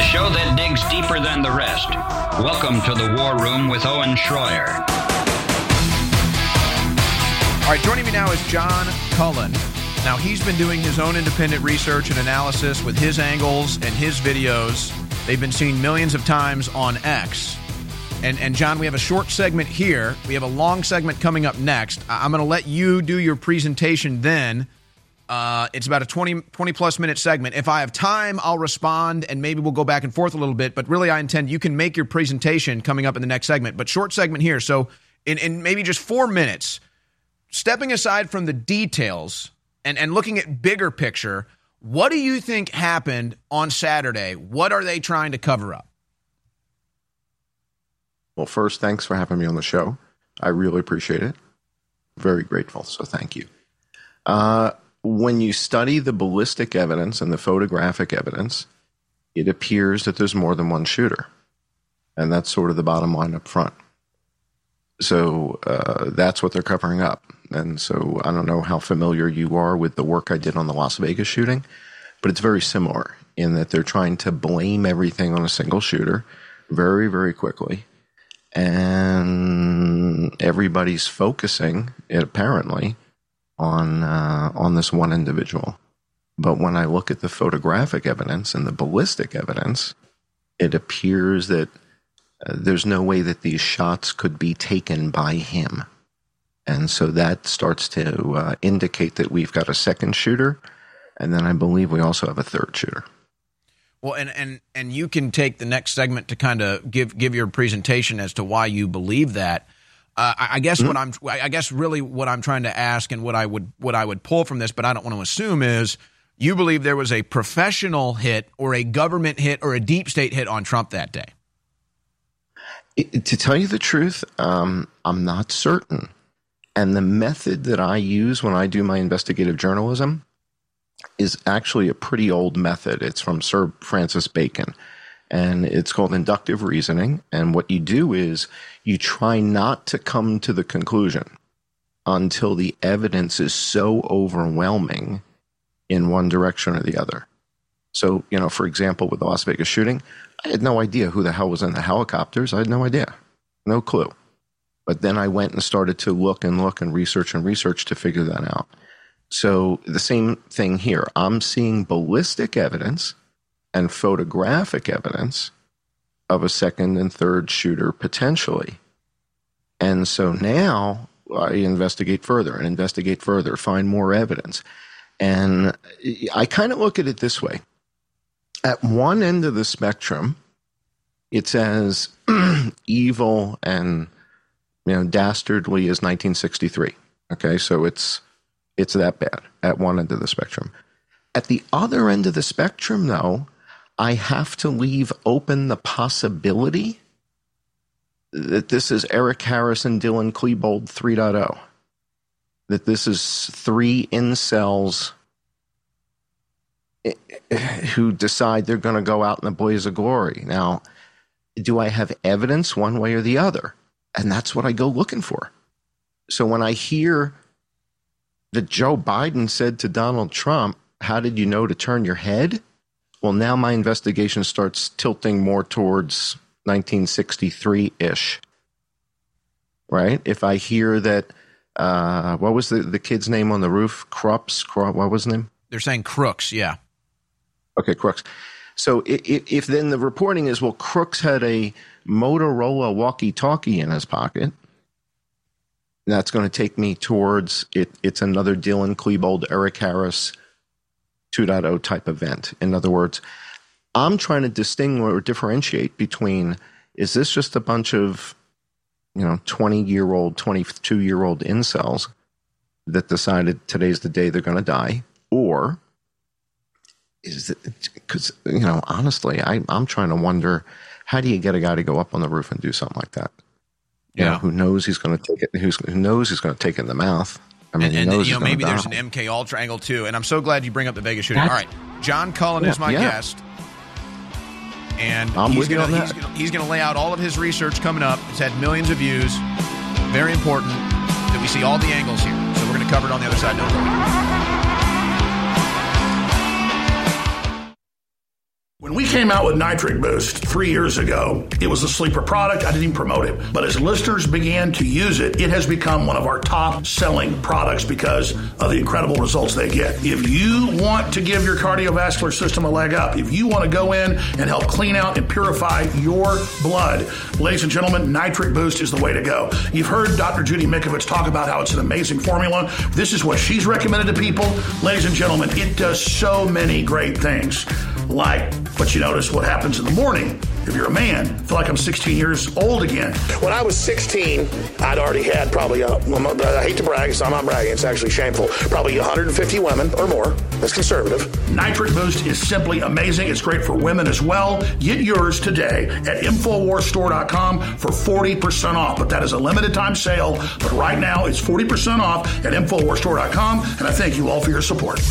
show that digs deeper than the rest. Welcome to the War Room with Owen Schroyer. All right, joining me now is John Cullen. Now, he's been doing his own independent research and analysis with his angles and his videos. They've been seen millions of times on X. And John, we have a short segment here. We have a long segment coming up next. I'm going to let you do your presentation then. It's about a 20-plus minute segment. If I have time, I'll respond, and maybe we'll go back and forth a little bit. But really, I intend you can make your presentation coming up in the next segment. But short segment here. So in maybe just 4 minutes, stepping aside from the details and looking at bigger picture, what do you think happened on Saturday? What are they trying to cover up? Well, first, thanks for having me on the show. I really appreciate it. Very grateful, so thank you. When you study the ballistic evidence and the photographic evidence, it appears that there's more than one shooter. And that's sort of the bottom line up front. So that's what they're covering up. And so I don't know how familiar you are with the work I did on the Las Vegas shooting, but it's very similar in that they're trying to blame everything on a single shooter very, very quickly. And everybody's focusing, apparently, on this one individual. But when I look at the photographic evidence and the ballistic evidence, it appears that there's no way that these shots could be taken by him. And so that starts to indicate that we've got a second shooter, and then I believe we also have a third shooter. Well, and you can take the next segment to kind of give your presentation as to why you believe that. I guess what I'm trying to ask and what I would pull from this, but I don't want to assume, is you believe there was a professional hit or a government hit or a deep state hit on Trump that day. To tell you the truth, I'm not certain. And the method that I use when I do my investigative journalism is actually a pretty old method. It's from Sir Francis Bacon, and it's called inductive reasoning. And what you do is you try not to come to the conclusion until the evidence is so overwhelming in one direction or the other. So, for example, with the Las Vegas shooting, I had no idea who the hell was in the helicopters. I had no idea. No clue. But then I went and started to look and research to figure that out. So the same thing here. I'm seeing ballistic evidence and photographic evidence of a second and third shooter potentially. And so now I investigate further, find more evidence. And I kind of look at it this way. At one end of the spectrum, it's as evil and dastardly as 1963. Okay, so it's that bad at one end of the spectrum. At the other end of the spectrum, though, I have to leave open the possibility that this is Eric Harris and Dylan Klebold 3.0. That this is three incels who decide they're going to go out in the blaze of glory. Now, do I have evidence one way or the other? And that's what I go looking for. So when I hear that Joe Biden said to Donald Trump, "How did you know to turn your head?" Well, now my investigation starts tilting more towards 1963-ish, right? If I hear that, what was the kid's name on the roof? Crooks? What was his name? They're saying Crooks, yeah. Okay, Crooks. So if then the reporting is, well, Crooks had a Motorola walkie-talkie in his pocket, that's going to take me towards it. It's another Dylan Klebold, Eric Harris 2.0 type event. In other words, I'm trying to distinguish or differentiate between, is this just a bunch of 20-year-old, 22-year-old incels that decided today's the day they're going to die, or is it because honestly, I'm trying to wonder, how do you get a guy to go up on the roof and do something like that? Who knows he's going to take it? Who knows he's going to take it in the mouth? I mean, maybe there's an MK Ultra angle too. And I'm so glad you bring up the Vegas shooting. All right, John Cullen is my guest, and he's going to lay out all of his research coming up. It's had millions of views. Very important that we see all the angles here. So we're going to cover it on the other side. Don't worry. When we came out with Nitric Boost 3 years ago, it was a sleeper product. I didn't even promote it. But as listeners began to use it, it has become one of our top selling products because of the incredible results they get. If you want to give your cardiovascular system a leg up, if you want to go in and help clean out and purify your blood, ladies and gentlemen, Nitric Boost is the way to go. You've heard Dr. Judy Mikovits talk about how it's an amazing formula. This is what she's recommended to people. Ladies and gentlemen, it does so many great things. Like, but you notice what happens in the morning. If you're a man, I feel like I'm 16 years old again. When I was 16, I'd already had probably, I hate to brag, so I'm not bragging, it's actually shameful, probably 150 women or more. That's conservative. Nitric Boost is simply amazing. It's great for women as well. Get yours today at InfoWarsStore.com for 40% off. But that is a limited time sale. But right now, it's 40% off at InfoWarsStore.com. And I thank you all for your support.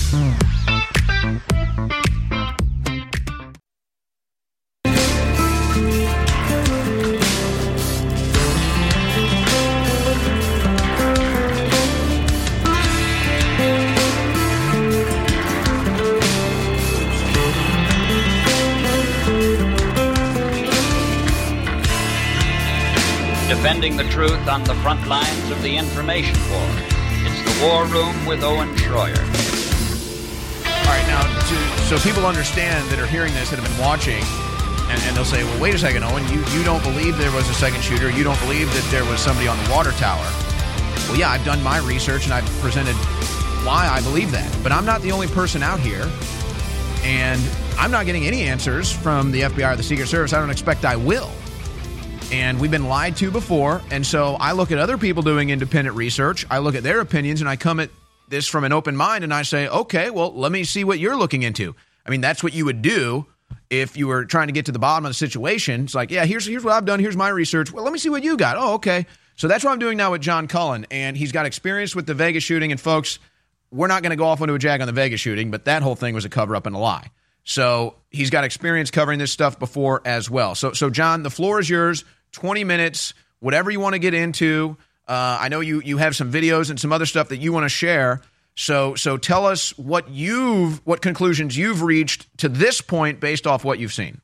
Defending the truth on the front lines of the information war. It's the War Room with Owen Schroyer. All right, now, so people understand that are hearing this, that have been watching, and they'll say, well, wait a second, Owen, you don't believe there was a second shooter. You don't believe that there was somebody on the water tower. Well, yeah, I've done my research, and I've presented why I believe that. But I'm not the only person out here, and I'm not getting any answers from the FBI or the Secret Service. I don't expect I will. And we've been lied to before, and so I look at other people doing independent research, I look at their opinions, and I come at this from an open mind, and I say, okay, well, let me see what you're looking into. I mean, that's what you would do if you were trying to get to the bottom of the situation. It's like, yeah, here's what I've done, here's my research. Well, let me see what you got. Oh, okay. So that's what I'm doing now with John Cullen, and he's got experience with the Vegas shooting, and folks, we're not going to go off into a jag on the Vegas shooting, but that whole thing was a cover-up and a lie. So he's got experience covering this stuff before as well. So John, the floor is yours. 20 minutes, whatever you want to get into. I know you have some videos and some other stuff that you want to share. So tell us what conclusions you've reached to this point based off what you've seen.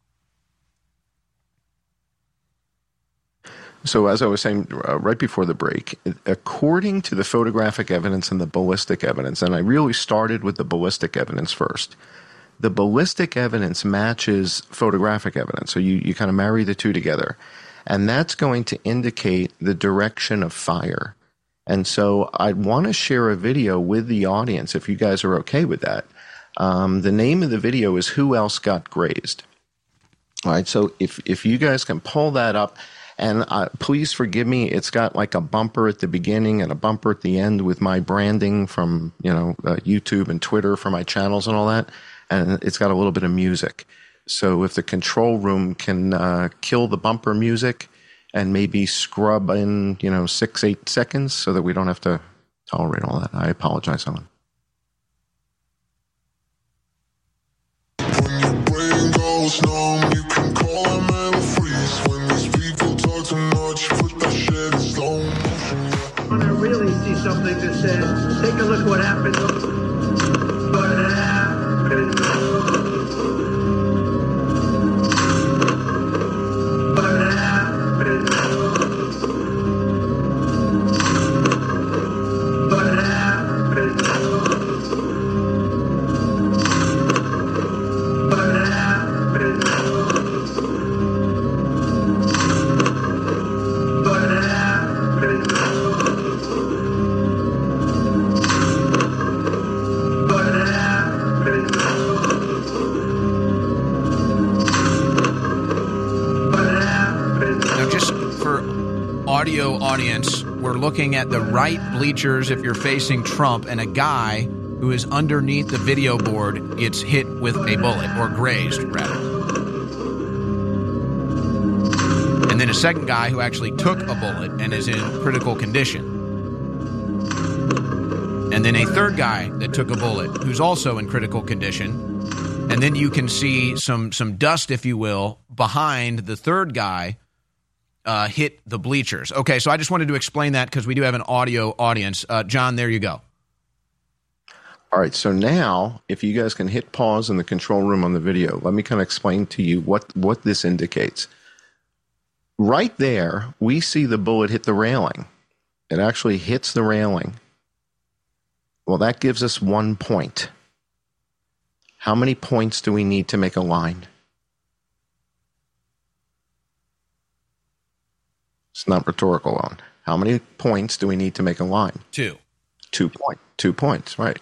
So as I was saying right before the break, according to the photographic evidence and the ballistic evidence, and I really started with the ballistic evidence first, the ballistic evidence matches photographic evidence. So you kind of marry the two together. And that's going to indicate the direction of fire. And so I want to share a video with the audience, if you guys are okay with that. The name of the video is Who Else Got Grazed? All right, so if you guys can pull that up, and please forgive me, it's got like a bumper at the beginning and a bumper at the end with my branding from YouTube and Twitter for my channels and all that, and it's got a little bit of music. So if the control room can kill the bumper music and maybe scrub in, 6-8 seconds so that we don't have to tolerate all that. I apologize, Owen. When your brain goes numb, you can call a mental freeze. When these people talk too much, put that shit in slow motion. When I really see something that says, take a look what happened. What happened? Audience, we're looking at the right bleachers if you're facing Trump, and a guy who is underneath the video board gets hit with a bullet, or grazed, rather. And then a second guy who actually took a bullet and is in critical condition. And then a third guy that took a bullet who's also in critical condition. And then you can see some dust, if you will, behind the third guy hit the bleachers. Okay, so I just wanted to explain that because we do have an audio audience. John, there you go. All right, so now if you guys can hit pause in the control room on the video, let me kind of explain to you what this indicates. Right there, we see the bullet hit the railing. It actually hits the railing. Well, that gives us 1 point. How many points do we need to make a line? It's not rhetorical on. How many points do we need to make a line? 2. 2 points. 2 points, right.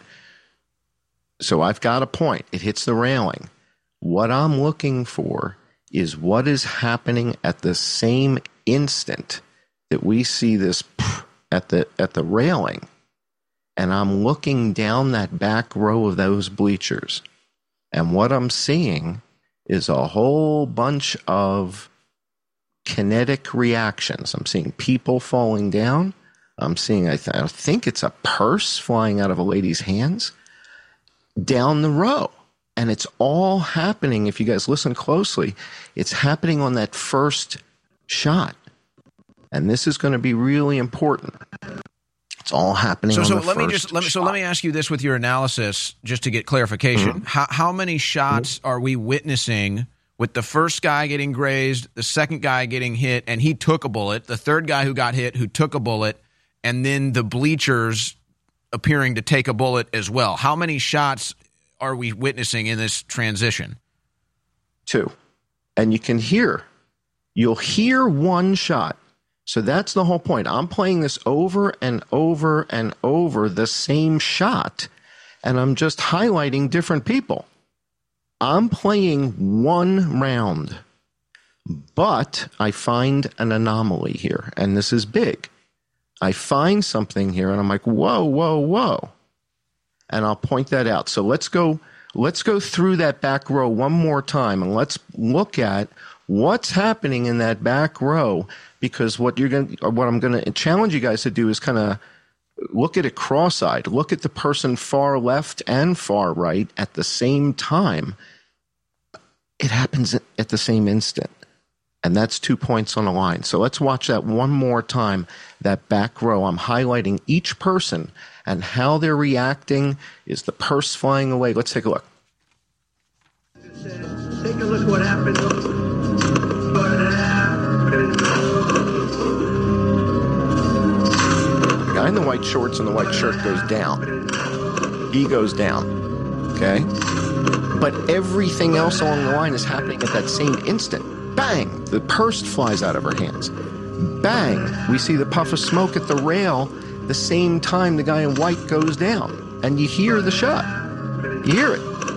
So I've got a point. It hits the railing. What I'm looking for is what is happening at the same instant that we see this at the railing. And I'm looking down that back row of those bleachers. And what I'm seeing is a whole bunch of kinetic reactions. I'm seeing people falling down. I'm seeing, I think it's a purse flying out of a lady's hands down the row. And it's all happening, if you guys listen closely, it's happening on that first shot. And this is going to be really important. It's all happening on the first shot. Let me ask you this with your analysis, just to get clarification. Mm-hmm. How many shots are we witnessing with the first guy getting grazed, the second guy getting hit, and he took a bullet, the third guy who got hit who took a bullet, and then the bleachers appearing to take a bullet as well? How many shots are we witnessing in this transition? 2. And you'll hear one shot. So that's the whole point. I'm playing this over and over and over, the same shot, and I'm just highlighting different people. I'm playing one round, but I find an anomaly here, and this is big. I find something here, and I'm like, whoa, whoa, whoa. And I'll point that out. So let's go through that back row one more time, and let's look at what's happening in that back row, because what I'm going to challenge you guys to do is kind of look at it cross-eyed. Look at the person far left and far right at the same time. It happens at the same instant. And that's 2 points on the line. So let's watch that one more time, that back row. I'm highlighting each person and how they're reacting. Is the purse flying away? Let's take a look. Take a look what happened. The guy in the white shorts and the white shirt goes down. He goes down. Okay? But everything else along the line is happening at that same instant. Bang! The purse flies out of her hands. Bang! We see the puff of smoke at the rail the same time the guy in white goes down. And you hear the shot. You hear it.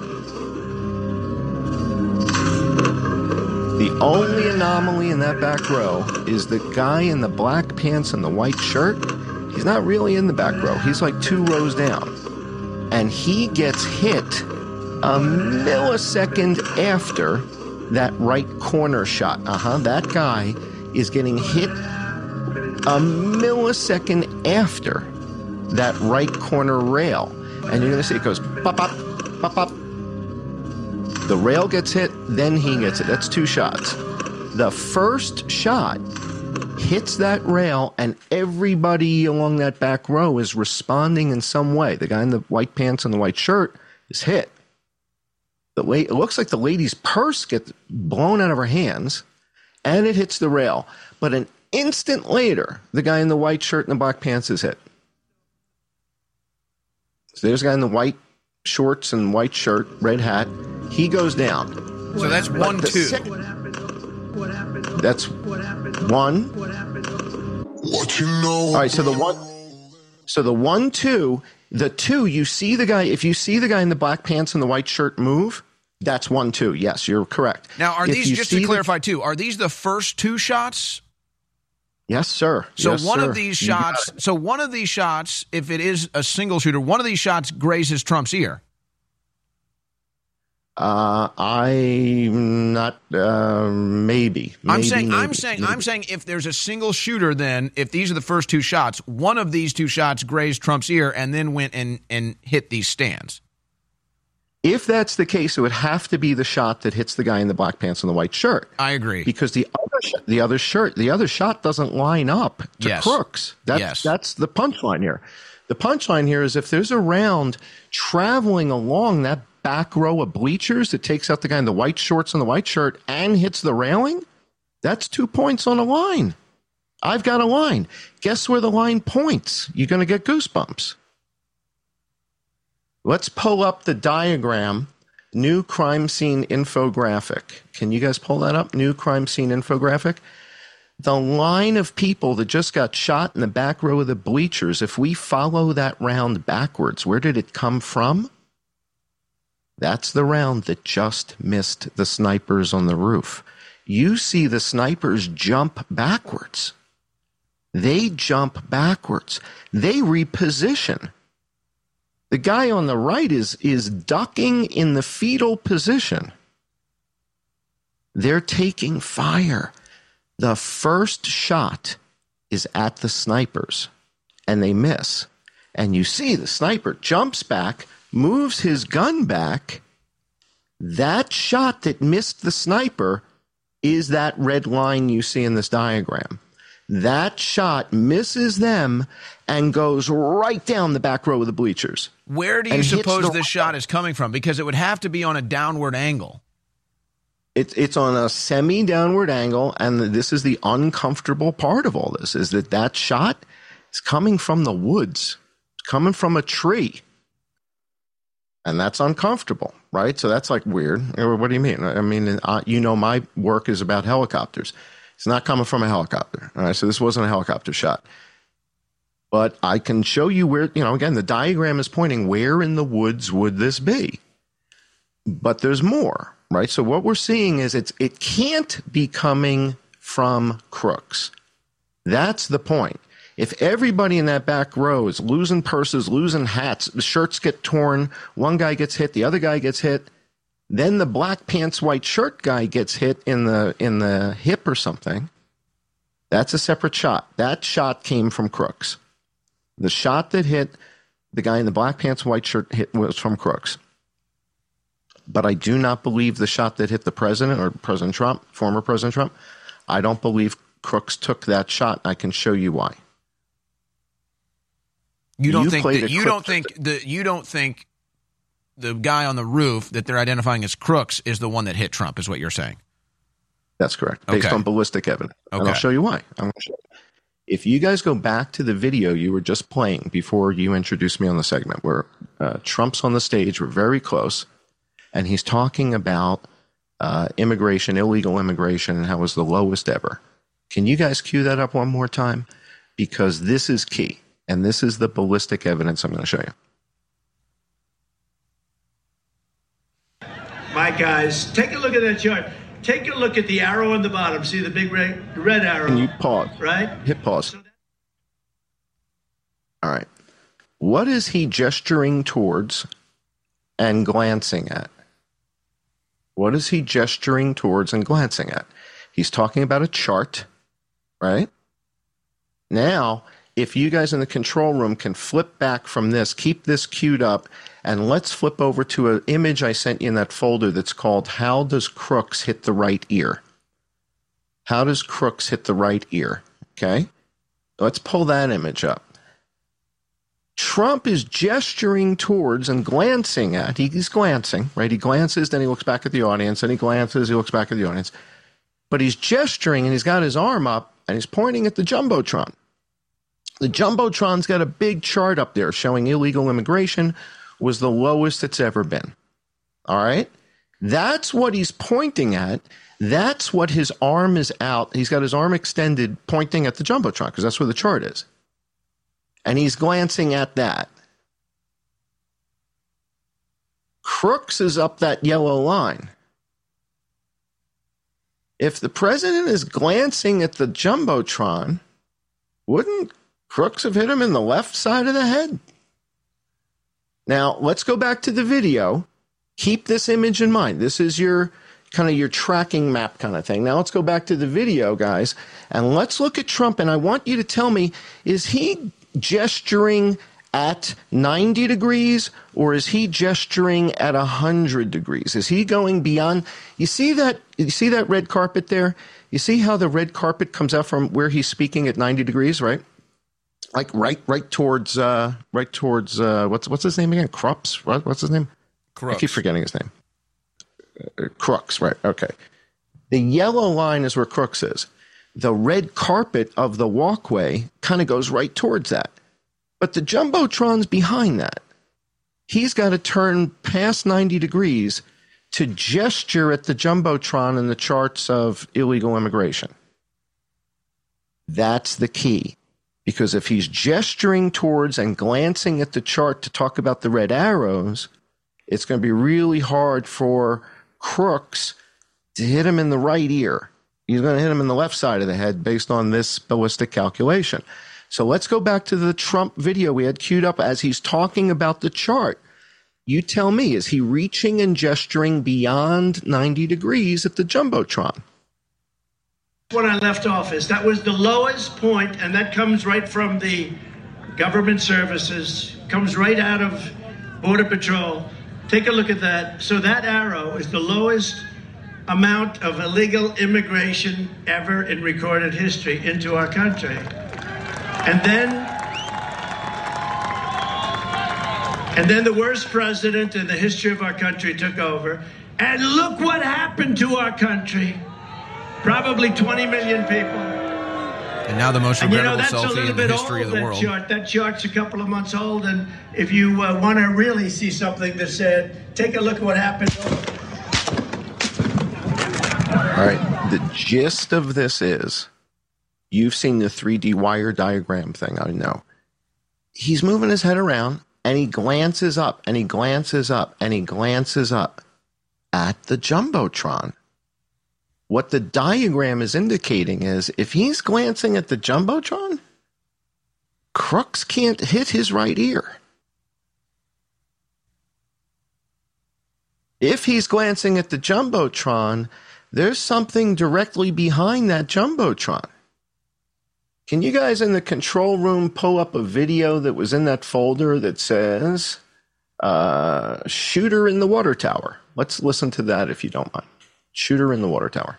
The only anomaly in that back row is the guy in the black pants and the white shirt. He's not really in the back row. He's like 2 rows down. And he gets hit a millisecond after that right corner shot. That guy is getting hit a millisecond after that right corner rail. And you're going to see it goes pop, pop, pop, pop. The rail gets hit, then he gets it. That's 2 shots. The first shot hits that rail, and everybody along that back row is responding in some way. The guy in the white pants and the white shirt is hit. It looks like the lady's purse gets blown out of her hands, and it hits the rail. But an instant later, the guy in the white shirt and the black pants is hit. So there's a guy in the white shorts and white shirt, red hat. He goes down. So that's 1, 2. That's 1. What you know? All right, so the 1, 2, the 2, you see the guy, if you see the guy in the black pants and the white shirt move, that's 1, 2. Yes, you're correct. Now, are these, just to clarify too, are these the first 2 shots? Yes, sir. So yes, one sir. of these shots, if it is a single shooter, one of these shots grazes Trump's ear. I'm not. Maybe. I'm saying if there's a single shooter, then if these are the first 2 shots, one of these 2 shots grazed Trump's ear and then went and hit these stands. If that's the case, it would have to be the shot that hits the guy in the black pants and the white shirt. I agree, because the other shot doesn't line up to Crooks. That's the punchline here. The punchline here is if there's a round traveling along that back row of bleachers that takes out the guy in the white shorts and the white shirt and hits the railing, that's 2 points on a line. I've got a line. Guess where the line points? You're going to get goosebumps. Let's pull up the diagram, new crime scene infographic. Can you guys pull that up? New crime scene infographic. The line of people that just got shot in the back row of the bleachers, if we follow that round backwards, where did it come from? That's the round that just missed the snipers on the roof. You see the snipers jump backwards. They jump backwards. They reposition. The guy on the right is ducking in the fetal position. They're taking fire. The first shot is at the snipers, and they miss. And you see the sniper jumps back, moves his gun back. That shot that missed the sniper is that red line you see in this diagram. That shot misses them and goes right down the back row of the bleachers. Where do you suppose this shot is coming from? Because it would have to be on a downward angle. It's on a semi-downward angle, and this is the uncomfortable part of all this, is that shot is coming from the woods. It's coming from a tree. And that's uncomfortable, right? So that's like weird. What do you mean? I mean, my work is about helicopters. It's not coming from a helicopter. All right, so this wasn't a helicopter shot. But I can show you where, again, the diagram is pointing where in the woods would this be? But there's more, right? So what we're seeing is it can't be coming from crooks. That's the point. If everybody in that back row is losing purses, losing hats, the shirts get torn, one guy gets hit, the other guy gets hit, then the black pants, white shirt guy gets hit in the hip or something, that's a separate shot. That shot came from crooks. The shot that hit the guy in the black pants, white shirt was from crooks. But I do not believe the shot that hit the president or President Trump, former President Trump, I don't believe crooks took that shot. I can show you why. You don't think the guy on the roof that they're identifying as crooks is the one that hit Trump, is what you're saying? That's correct, based on ballistic evidence. Okay. And I'll show you why. I'm going to show you. If you guys go back to the video you were just playing before you introduced me on the segment, where Trump's on the stage, we're very close, and he's talking about immigration, illegal immigration, and how it was the lowest ever. Can you guys cue that up one more time? Because this is key, and this is the ballistic evidence I'm going to show you. My guys, take a look at that chart. Take a look at the arrow on the bottom. See the big red arrow? Can you pause? Right? Hit pause. All right. What is he gesturing towards and glancing at? What is he gesturing towards and glancing at? He's talking about a chart, right? Now, if you guys in the control room can flip back from this, keep this queued up, and let's flip over to an image I sent you in that folder that's called How Does Crooks Hit the Right Ear? How does crooks hit the right ear? Okay? Let's pull that image up. Trump is gesturing towards and glancing at, he's glancing, right? He glances, then he looks back at the audience, then he glances, he looks back at the audience. But he's gesturing and he's got his arm up and he's pointing at the Jumbotron. The Jumbotron's got a big chart up there showing illegal immigration was the lowest it's ever been. All right? That's what he's pointing at. That's what his arm is out. He's got his arm extended pointing at the Jumbotron because that's where the chart is. And he's glancing at that. Crooks is up that yellow line. If the president is glancing at the Jumbotron, wouldn't Crooks have hit him in the left side of the head? Now, let's go back to the video. Keep this image in mind. This is your kind of your tracking map kind of thing. Now, let's go back to the video, guys, and let's look at Trump. And I want you to tell me, is he gesturing at 90 degrees or is he gesturing at 100 degrees? Is he going beyond? You see that red carpet there? You see how the red carpet comes out from where he's speaking at 90 degrees, right? like right towards what's his name again? Crooks? What's his name? Crooks. I keep forgetting his name. Crooks, right? Okay. The yellow line is where Crooks is. The red carpet of the walkway kind of goes right towards that, but the Jumbotron's behind that. He's got to turn past 90 degrees to gesture at the Jumbotron in the charts of illegal immigration. That's the key. Because if he's gesturing towards and glancing at the chart to talk about the red arrows, it's going to be really hard for Crooks to hit him in the right ear. He's going to hit him in the left side of the head based on this ballistic calculation. So let's go back to the Trump video we had queued up as he's talking about the chart. You tell me, is he reaching and gesturing beyond 90 degrees at the Jumbotron? When I left office, that was the lowest point, and that comes right from the government services, comes right out of Border Patrol. Take a look at that. So that arrow is the lowest amount of illegal immigration ever in recorded history into our country. And then the worst president in the history of our country took over. And look what happened to our country. Probably 20 million people. And now the most regrettable selfie in the history of the world. That chart's a couple of months old, and if you want to really see something that said, take a look at what happened. All right, the gist of this is, you've seen the 3D wire diagram thing, I know. He's moving his head around, and he glances up, and he glances up, and he glances up at the Jumbotron. What the diagram is indicating is if he's glancing at the Jumbotron, Crooks can't hit his right ear. If he's glancing at the Jumbotron, there's something directly behind that Jumbotron. Can you guys in the control room pull up a video that was in that folder that says shooter in the water tower? Let's listen to that if you don't mind. Shooter in the water tower.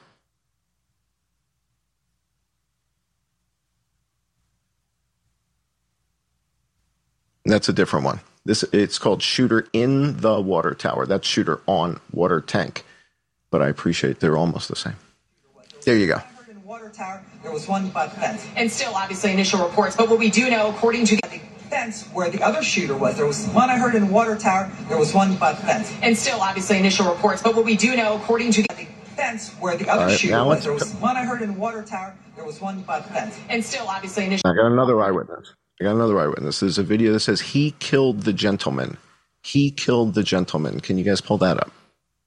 That's a different one. It's called Shooter in the Water Tower. That's Shooter on Water Tank. But I appreciate they're almost the same. There you go. Water tower, there was one by the fence. And still, obviously, initial reports. But what we do know, according to the fence where the other shooter was, there was one I heard in the water tower, there was one by the fence. And still, obviously, initial reports. But what we do know, according to the fence where the other shooter was, there was one I heard in the water tower, there was one by the fence. And still, obviously, initial. I got another eyewitness. There's a video that says he killed the gentleman. He killed the gentleman. Can you guys pull that up?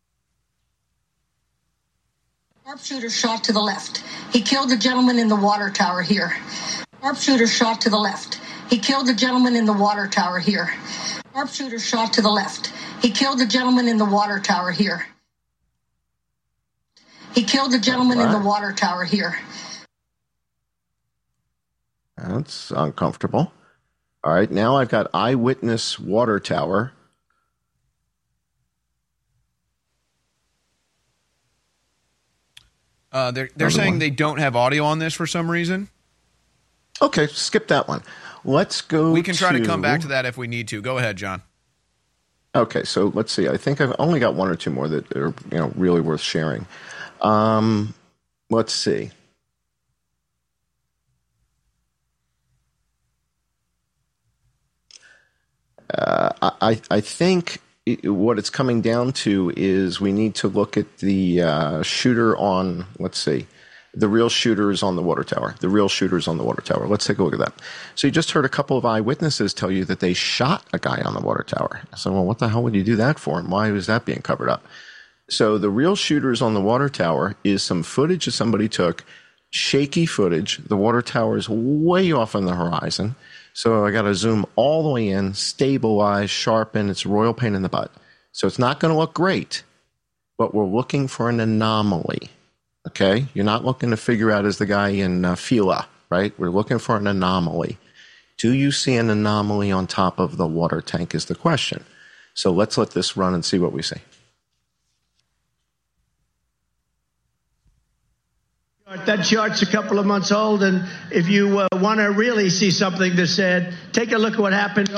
Sharpshooter shot to the left. He killed the gentleman in the water tower here. Sharpshooter shot to the left. He killed the gentleman in the water tower here. Sharpshooter shot to the left. He killed the gentleman in the water tower here. He killed the gentleman in the water tower here. That's uncomfortable. All right, now I've got eyewitness water tower. They're saying they don't have audio on this for some reason. Okay, skip that one. Let's go. We can try to come back to that if we need to. Go ahead, John. Okay, so let's see. I think I've only got one or two more that are really worth sharing. Let's see. I think what it's coming down to is we need to look at the shooter on, let's see, the real shooters on the water tower. The real shooters on the water tower. Let's take a look at that. So you just heard a couple of eyewitnesses tell you that they shot a guy on the water tower. So, well, what the hell would you do that for? And why was that being covered up? So the real shooters on the water tower is some footage that somebody took, shaky footage. The water tower is way off on the horizon. So I got to zoom all the way in, stabilize, sharpen. It's a royal pain in the butt. So it's not going to look great, but we're looking for an anomaly. Okay? You're not looking to figure out, is the guy in Fila, right? We're looking for an anomaly. Do you see an anomaly on top of the water tank is the question. So let's let this run and see what we see. That chart's a couple of months old, and if you want to really see something that's said, take a look at what happened.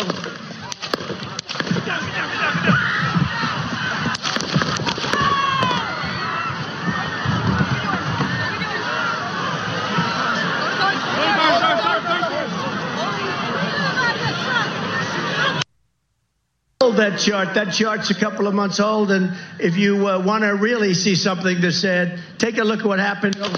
That chart's a couple of months old, and if you want to really see something that's said, take a look at what happened. So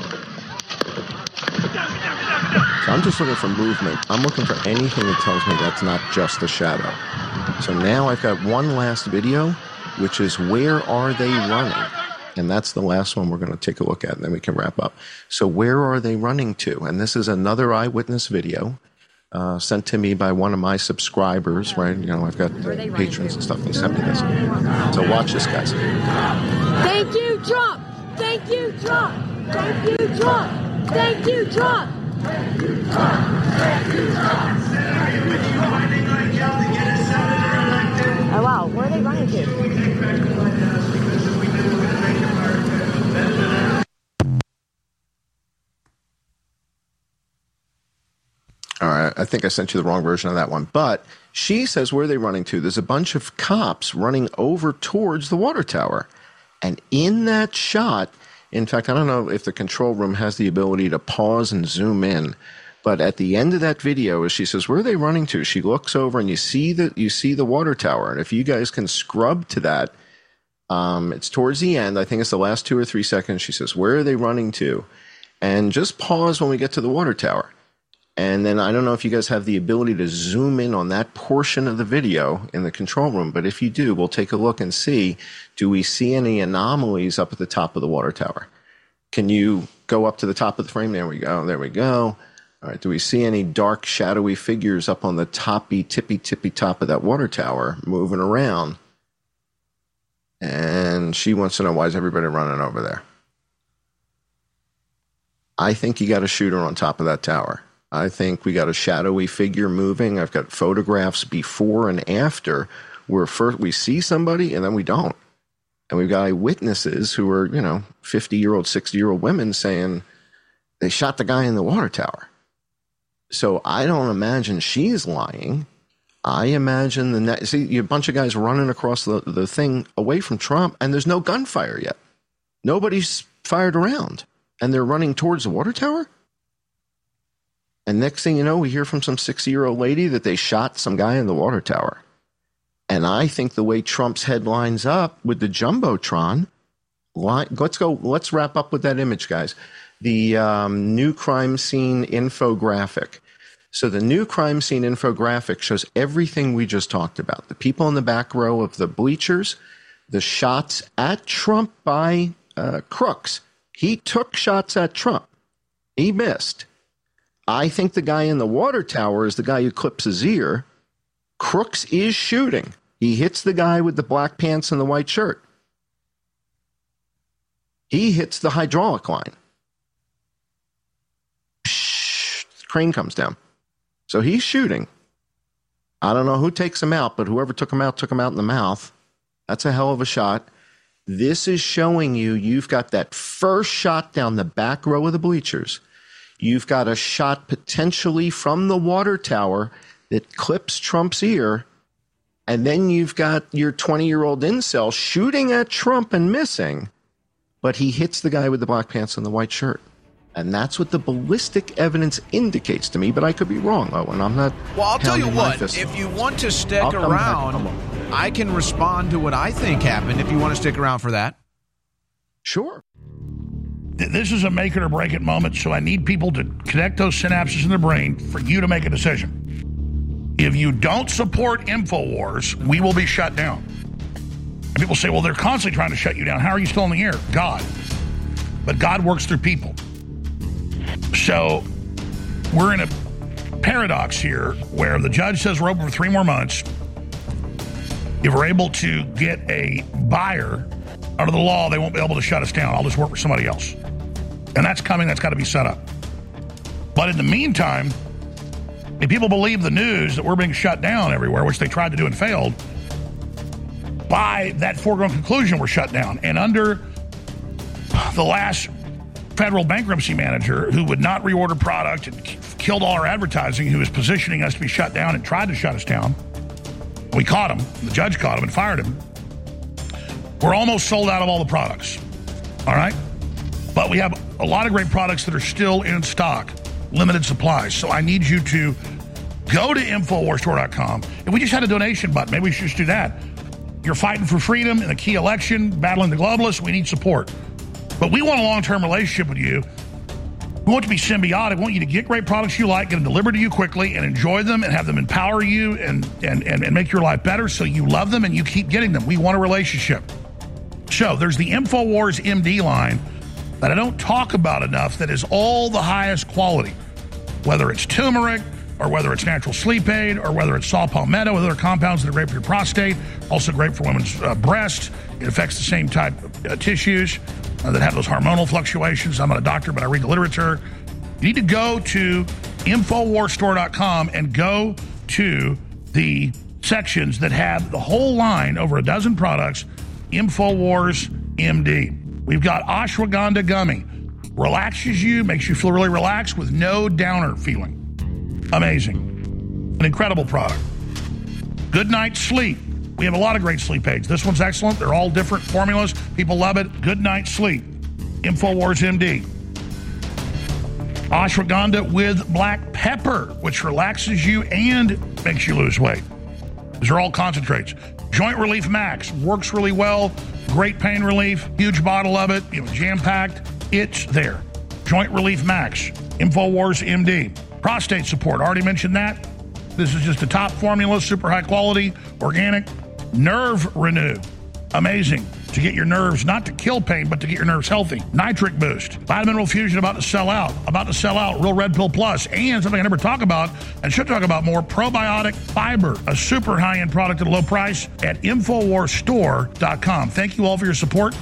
I'm just looking for movement. I'm looking for anything that tells me that's not just a shadow. So now I've got one last video, which is where are they running? And that's the last one we're going to take a look at, and then we can wrap up. So where are they running to? And this is another eyewitness video. Sent to me by one of my subscribers, right? You know, I've got patrons and stuff. They sent me this. So watch this, guys. Thank you, Trump. Thank you, Trump. Thank you, Trump. Thank you, Trump. Thank you, Trump. Thank you, Trump. Oh, wow. Where are they running to? All right, I think I sent you the wrong version of that one. But she says, where are they running to? There's a bunch of cops running over towards the water tower. And in that shot, in fact, I don't know if the control room has the ability to pause and zoom in. But at the end of that video, as she says, where are they running to? She looks over and you see the water tower. And if you guys can scrub to that, it's towards the end. I think it's the last 2 or 3 seconds. She says, where are they running to? And just pause when we get to the water tower. And then I don't know if you guys have the ability to zoom in on that portion of the video in the control room, but if you do, we'll take a look and see, do we see any anomalies up at the top of the water tower? Can you go up to the top of the frame? There we go. There we go. All right. Do we see any dark, shadowy figures up on the tippy top of that water tower moving around? And she wants to know, why is everybody running over there? I think you got a shooter on top of that tower. I think we got a shadowy figure moving. I've got photographs before and after where first we see somebody and then we don't. And we've got eyewitnesses who are, 50-year-old, 60-year-old women saying they shot the guy in the water tower. So I don't imagine she's lying. I imagine see a bunch of guys running across the thing away from Trump, and there's no gunfire yet. Nobody's fired around, and they're running towards the water tower. And next thing you know, we hear from some 60-year-old lady that they shot some guy in the water tower. And I think the way Trump's head lines up with the Jumbotron, let's wrap up with that image, guys. The new crime scene infographic. So the new crime scene infographic shows everything we just talked about. The people in the back row of the bleachers, the shots at Trump by Crooks. He took shots at Trump. He missed. I think the guy in the water tower is the guy who clips his ear. Crooks is shooting. He hits the guy with the black pants and the white shirt. He hits the hydraulic line. Psh, the crane comes down. So he's shooting. I don't know who takes him out, but whoever took him out in the mouth. That's a hell of a shot. This is showing you've got that first shot down the back row of the bleachers. You've got a shot potentially from the water tower that clips Trump's ear. And then you've got your 20-year-old incel shooting at Trump and missing. But he hits the guy with the black pants and the white shirt. And that's what the ballistic evidence indicates to me, but I could be wrong, Owen. I'm not. Well, I'll tell you what. If you want to stick around, I can respond to what I think happened if you want to stick around for that. Sure. This is a make it or break it moment, so I need people to connect those synapses in the brain for you to make a decision. If you don't support InfoWars, we will be shut down. And people say, well, they're constantly trying to shut you down. How are you still in the air? God. But God works through people. So we're in a paradox here where the judge says we're open for 3 more months. If we're able to get a buyer under the law, they won't be able to shut us down. I'll just work for somebody else. And that's coming. That's got to be set up. But in the meantime, if people believe the news that we're being shut down everywhere, which they tried to do and failed, by that foregone conclusion, we're shut down. And under the last federal bankruptcy manager who would not reorder product and killed all our advertising, who was positioning us to be shut down and tried to shut us down. We caught him. The judge caught him and fired him. We're almost sold out of all the products. All right? But we have a lot of great products that are still in stock, limited supplies. So I need you to go to InfoWarsStore.com. And we just had a donation button. Maybe we should just do that. You're fighting for freedom in a key election, battling the globalists. We need support. But we want a long-term relationship with you. We want to be symbiotic. We want you to get great products you like, get them delivered to you quickly, and enjoy them and have them empower you and make your life better so you love them and you keep getting them. We want a relationship. So there's the InfoWars MD line that I don't talk about enough that is all the highest quality, whether it's turmeric or whether it's natural sleep aid or whether it's saw palmetto, other compounds that are great for your prostate, also great for women's breast. It affects the same type of tissues that have those hormonal fluctuations. I'm not a doctor, but I read the literature. You need to go to InfoWarsStore.com and go to the sections that have the whole line, over a dozen products, InfoWars MD. We've got ashwagandha gummy. Relaxes you, makes you feel really relaxed with no downer feeling. Amazing. An incredible product. Good Night Sleep. We have a lot of great sleep aids. This one's excellent. They're all different formulas. People love it. Good Night Sleep. InfoWars MD. Ashwagandha with black pepper, which relaxes you and makes you lose weight. These are all concentrates. Joint Relief Max works really well. Great pain relief. Huge bottle of it. Jam-packed. It's there. Joint Relief Max. InfoWars MD. Prostate support. Already mentioned that. This is just the top formula. Super high quality. Organic. Nerve Renew. Amazing. To get your nerves, not to kill pain, but to get your nerves healthy. Nitric Boost. Vitamin Fusion about to sell out. About to sell out. Real Red Pill Plus. And something I never talk about and should talk about more, Probiotic Fiber. A super high-end product at a low price at InfoWarsStore.com. Thank you all for your support.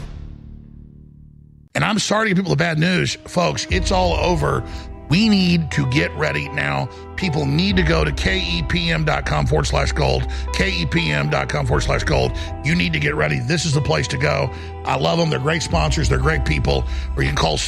And I'm sorry to give people the bad news. Folks, it's all over. We need to get ready now. People need to go to KEPM.com/gold, KEPM.com/gold. You need to get ready. This is the place to go. I love them. They're great sponsors. They're great people. Or you can call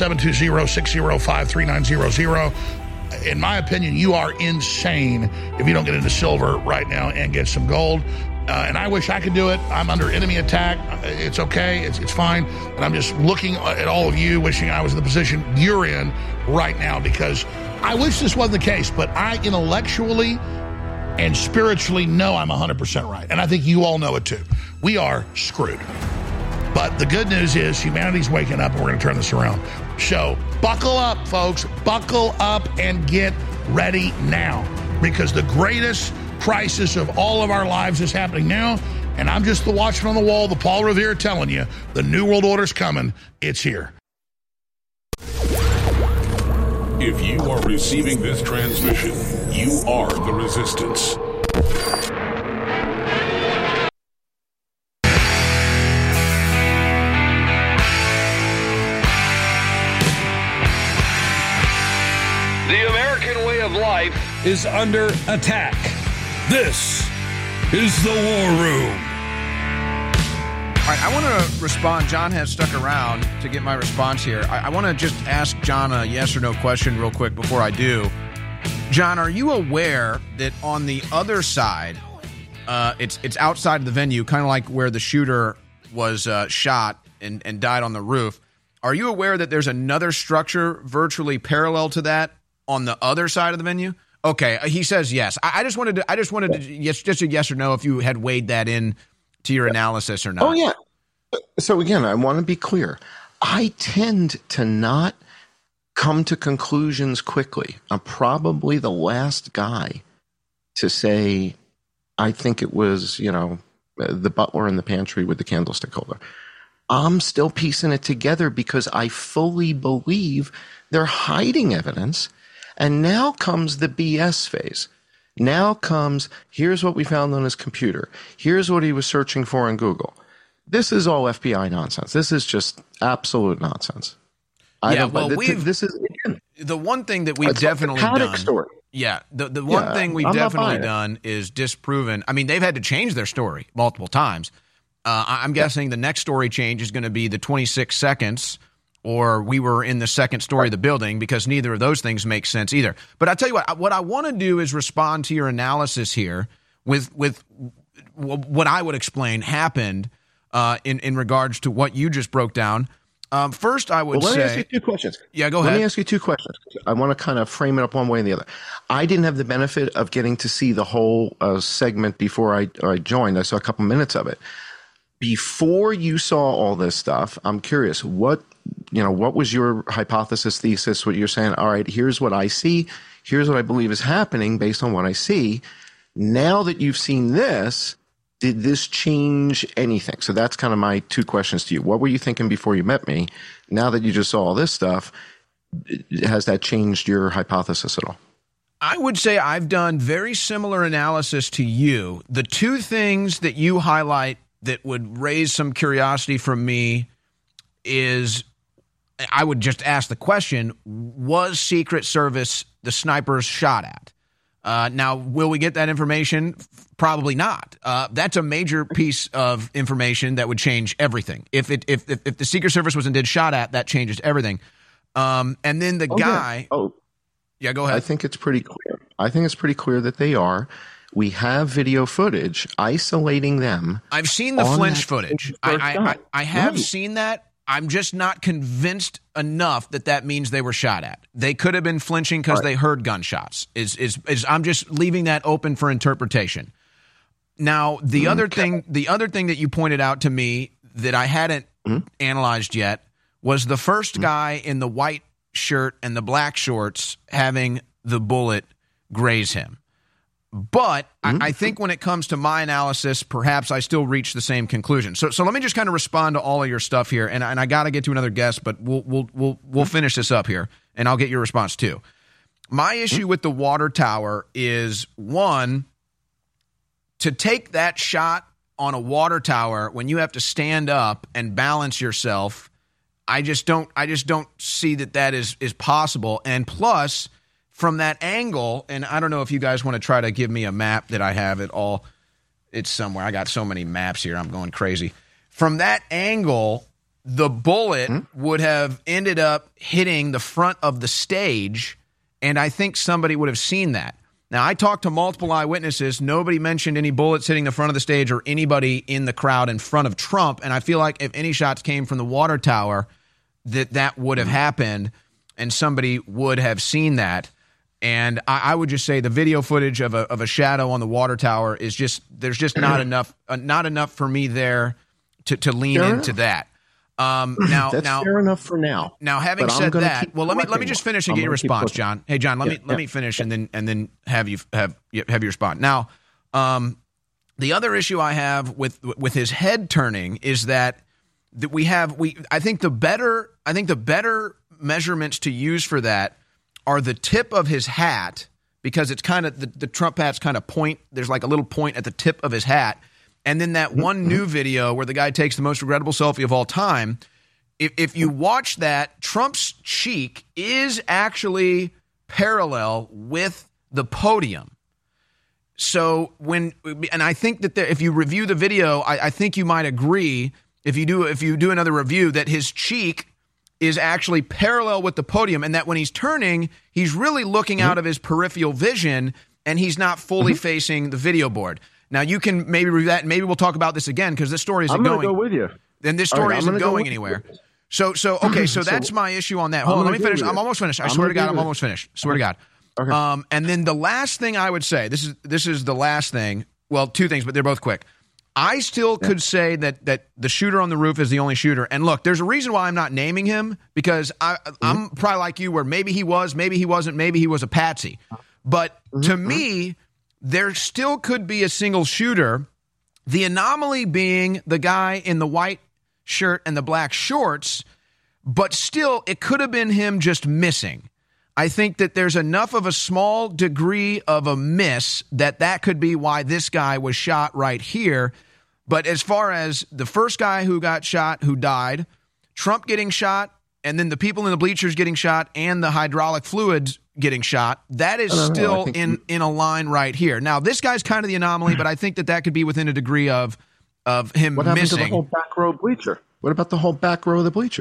720-605-3900. In my opinion, you are insane if you don't get into silver right now and get some gold. And I wish I could do it. I'm under enemy attack. It's okay. It's fine. And I'm just looking at all of you, wishing I was in the position you're in right now, because I wish this wasn't the case, but I intellectually and spiritually know I'm 100% right. And I think you all know it too. We are screwed. But the good news is humanity's waking up and we're going to turn this around. So buckle up, folks. Buckle up and get ready now, because the greatest crisis of all of our lives is happening now, and I'm just the watchman on the wall, the Paul Revere, telling you the New World Order's coming. It's here. If you are receiving this transmission, you are the resistance. The American way of life is under attack. This is the War Room. All right, I want to respond. John has stuck around to get my response here. I want to just ask John a yes or no question real quick before I do. John, are you aware that on the other side, it's outside of the venue, kind of like where the shooter was shot and died on the roof. Are you aware that there's another structure virtually parallel to that on the other side of the venue? Okay, he says yes. I just wanted to just a yes or no if you had weighed that in to your analysis or not. Oh yeah. So again, I want to be clear. I tend to not come to conclusions quickly. I'm probably the last guy to say I think it was, the butler in the pantry with the candlestick holder. I'm still piecing it together because I fully believe they're hiding evidence. And now comes the BS phase. Now comes, here's what we found on his computer. Here's what he was searching for in Google. This is all FBI nonsense. This is just absolute nonsense. This is the one thing that we've definitely done. Story. Yeah, the one thing we've definitely done is disproven. I mean, they've had to change their story multiple times. I'm guessing the next story change is going to be the 26 seconds or we were in the second story of the building, because neither of those things make sense either. But I tell you what I want to do is respond to your analysis here with what I would explain happened in regards to what you just broke down. First, I would say... Let me ask you two questions. Yeah, go ahead. Let me ask you two questions. I want to kind of frame it up one way and the other. I didn't have the benefit of getting to see the whole segment before I joined. I saw a couple minutes of it. Before you saw all this stuff, I'm curious, what was your hypothesis, thesis, what you're saying? All right, here's what I see. Here's what I believe is happening based on what I see. Now that you've seen this, did this change anything? So that's kind of my two questions to you. What were you thinking before you met me? Now that you just saw all this stuff, has that changed your hypothesis at all? I would say I've done very similar analysis to you. The two things that you highlight that would raise some curiosity from me is, I would just ask the question, was Secret Service the snipers shot at? Now, will we get that information? Probably not. That's a major piece of information that would change everything. If the Secret Service was indeed shot at, that changes everything. And then the guy... Yeah, go ahead. I think it's pretty clear. That they are. We have video footage isolating them. I've seen the flinch footage. I have seen that. I'm just not convinced enough that means they were shot at. They could have been flinching because they heard gunshots. I'm just leaving that open for interpretation. Now, the other thing that you pointed out to me that I hadn't analyzed yet was the first guy in the white shirt and the black shorts having the bullet graze him. But I think when it comes to my analysis, perhaps I still reach the same conclusion. So let me just kind of respond to all of your stuff here, and I got to get to another guest, but we'll finish this up here, and I'll get your response too. My issue with the water tower is, one, to take that shot on a water tower when you have to stand up and balance yourself. I just don't see that is possible, and plus, from that angle, and I don't know if you guys want to try to give me a map that I have it all. It's somewhere. I got so many maps here. I'm going crazy. From that angle, the bullet would have ended up hitting the front of the stage, and I think somebody would have seen that. Now, I talked to multiple eyewitnesses. Nobody mentioned any bullets hitting the front of the stage or anybody in the crowd in front of Trump, and I feel like if any shots came from the water tower, that would have happened, and somebody would have seen that. And I would just say the video footage of a shadow on the water tower is there's just not enough for me there to lean into that. That's fair enough for now. Now, having said that, well, let me just finish and get your response, John. Hey, John, let me finish and then have you respond. Now, the other issue I have with his head turning is that I think the better measurements to use for that are the tip of his hat, because it's kind of the Trump hat's kind of point. There's like a little point at the tip of his hat. And then that one new video where the guy takes the most regrettable selfie of all time. If you watch that, Trump's cheek is actually parallel with the podium. So and I think that if you review the video, I think you might agree, if you do another review, that his cheek is actually parallel with the podium, and that when he's turning, he's really looking out of his peripheral vision, and he's not fully facing the video board. Now, you can maybe review that, and maybe we'll talk about this again, because this story isn't going. I'm going to go with you. Then this story isn't going anywhere. So that's my issue on that. Hold on, let me finish. I'm almost finished. I swear to God, I'm almost finished. Swear to God. Okay. And then the last thing I would say, this is the last thing. Well, two things, but they're both quick. I still could say that the shooter on the roof is the only shooter. And look, there's a reason why I'm not naming him, because I'm probably like you, where maybe he was, maybe he wasn't, maybe he was a patsy. But to me, there still could be a single shooter. The anomaly being the guy in the white shirt and the black shorts, but still, it could have been him just missing. I think that there's enough of a small degree of a miss that could be why this guy was shot right here. But as far as the first guy who got shot, who died, Trump getting shot, and then the people in the bleachers getting shot, and the hydraulic fluids getting shot, that is still in a line right here. Now, this guy's kind of the anomaly, but I think that could be within a degree of him missing. What happened to the whole back row bleacher? What about the whole back row of the bleachers?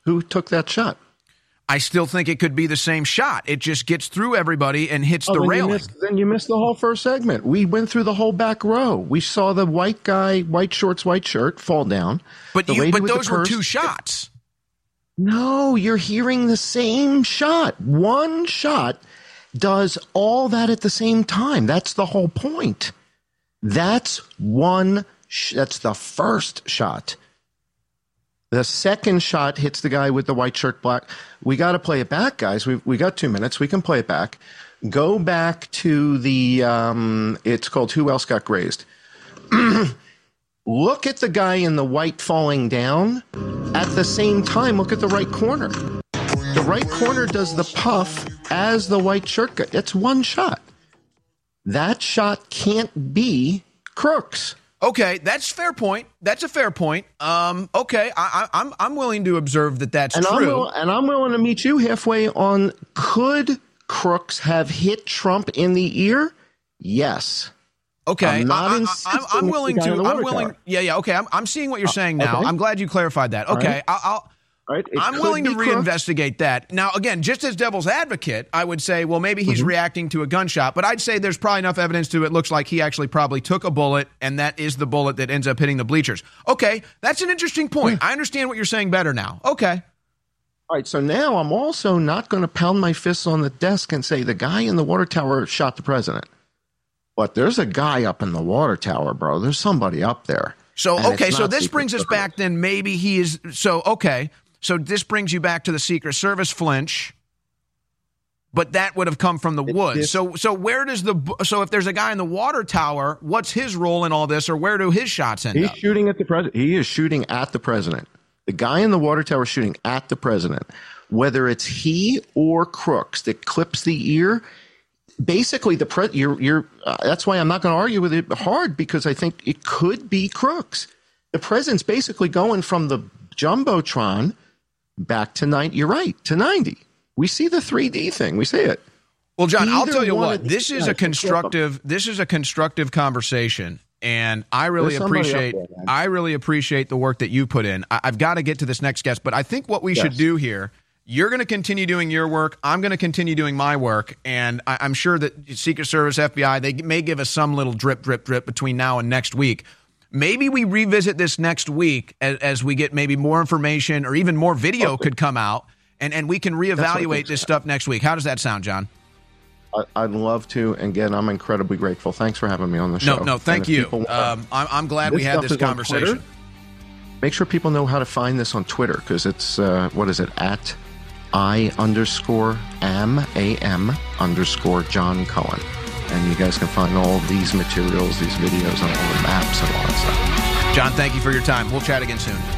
Who took that shot? I still think it could be the same shot. It just gets through everybody and hits the railing. Then you missed the whole first segment. We went through the whole back row. We saw the white guy, white shorts, white shirt, fall down. But those were two shots. No, you're hearing the same shot. One shot does all that at the same time. That's the whole point. That's that's the first shot. The second shot hits the guy with the white shirt, black. We got to play it back, guys. We got 2 minutes. We can play it back. Go back to the, it's called Who Else Got Grazed? Look at the guy in the white falling down. At the same time, look at the right corner. The right corner does the puff as the white shirt guy. It's one shot. That shot can't be Crooks. Okay, that's fair point. That's a fair point. Okay, I'm willing to observe that's true. I'm willing to meet you halfway on, could Crooks have hit Trump in the ear? Yes. Okay, I'm willing to. Yeah. Okay, I'm seeing what you're saying now. Okay. I'm glad you clarified that. Okay, I'm willing to reinvestigate that. Now, again, just as devil's advocate, I would say, well, maybe he's reacting to a gunshot, but I'd say there's probably enough evidence to it looks like he actually probably took a bullet, and that is the bullet that ends up hitting the bleachers. Okay, that's an interesting point. I understand what you're saying better now. Okay. All right, so now I'm also not going to pound my fists on the desk and say the guy in the water tower shot the president. But there's a guy up in the water tower, bro. There's somebody up there. So, okay, so this brings us back then. Maybe he is. So, okay. So this brings you back to the Secret Service flinch, but that would have come from the woods. So where does so if there's a guy in the water tower, what's his role in all this, or where do his shots end up? He's shooting at the president. He is shooting at the president. The guy in the water tower is shooting at the president. Whether it's he or Crooks that clips the ear, basically that's why I'm not going to argue with it hard, because I think it could be Crooks. The president's basically going from the Jumbotron back to 90. You're right, to 90. We see the 3D thing. We see it. Well, John, I'll tell you what. This is a constructive conversation, and I really appreciate the work that you put in. I've got to get to this next guest, but I think what we should do here. You're going to continue doing your work. I'm going to continue doing my work, and I'm sure that Secret Service, FBI, they may give us some little drip between now and next week. Maybe we revisit this next week as we get maybe more information or even more video could come out, and we can reevaluate this stuff next week. How does that sound, John? I'd love to. And again, I'm incredibly grateful. Thanks for having me on the show. No, thank you. I'm glad we had this conversation. Make sure people know how to find this on Twitter, because it's, what is it, at I_am_John Cullen. And you guys can find all these materials, these videos, and all the maps and all that stuff. John, thank you for your time. We'll chat again soon.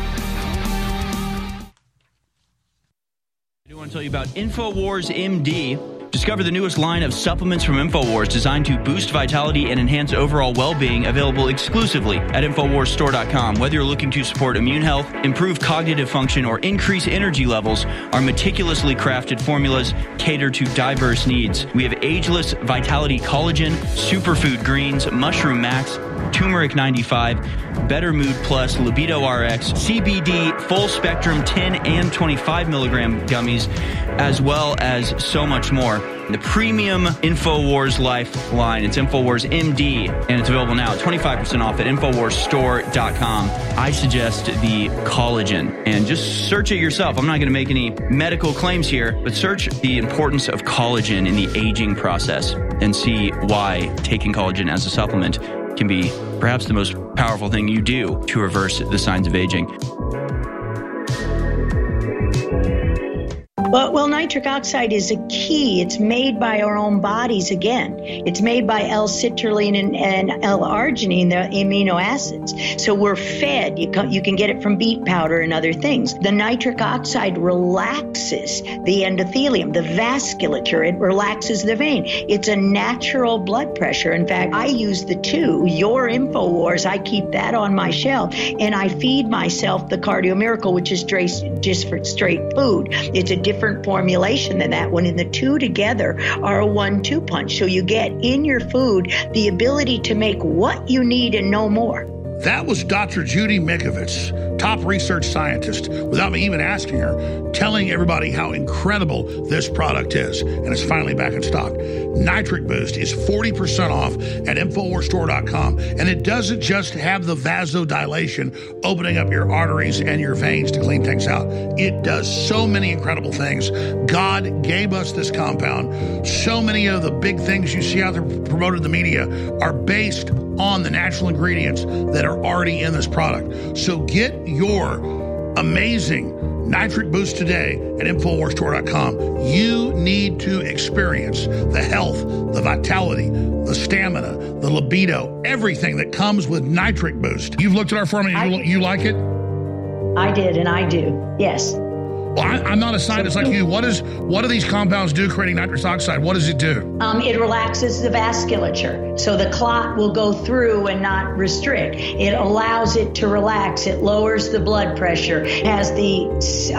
I do want to tell you about InfoWars MD. Discover the newest line of supplements from InfoWars designed to boost vitality and enhance overall well-being, available exclusively at InfoWarsStore.com. Whether you're looking to support immune health, improve cognitive function, or increase energy levels, our meticulously crafted formulas cater to diverse needs. We have ageless vitality collagen, superfood greens, mushroom max, turmeric 95, Better Mood Plus, Libido RX, CBD, full spectrum 10 and 25 milligram gummies, as well as so much more. The premium InfoWars Life line. It's InfoWars MD, and it's available now at 25% off at InfoWarsStore.com. I suggest the collagen, and just search it yourself. I'm not going to make any medical claims here, but search the importance of collagen in the aging process and see why taking collagen as a supplement can be perhaps the most powerful thing you do to reverse the signs of aging. Well, nitric oxide is a key. It's made by our own bodies again. It's made by L-citrulline and L-arginine, the amino acids. So we're fed. You can get it from beet powder and other things. The nitric oxide relaxes the endothelium, the vasculature. It relaxes the vein. It's a natural blood pressure. In fact, I use the two. Your InfoWars, I keep that on my shelf, and I feed myself the Cardio Miracle, which is just for straight food. It's a different formulation than that one, and the two together are a 1-2 punch. So you get in your food the ability to make what you need and no more. That was Dr. Judy Mikovits, top research scientist, without me even asking her, telling everybody how incredible this product is. And it's finally back in stock. Nitric Boost is 40% off at InfoWarsStore.com. And it doesn't just have the vasodilation, opening up your arteries and your veins to clean things out. It does so many incredible things. God gave us this compound. So many of the big things you see out there promoted in the media are based on the natural ingredients that are already in this product. So get your amazing Nitric Boost today at InfoWarsStore.com. You need to experience the health, the vitality, the stamina, the libido, everything that comes with Nitric Boost. You've looked at our formula. You like it? I did, and I do. Yes. Well, I'm not a scientist like you. What do these compounds do creating nitrous oxide? What does it do? It relaxes the vasculature. So the clot will go through and not restrict. It allows it to relax. It lowers the blood pressure. It has the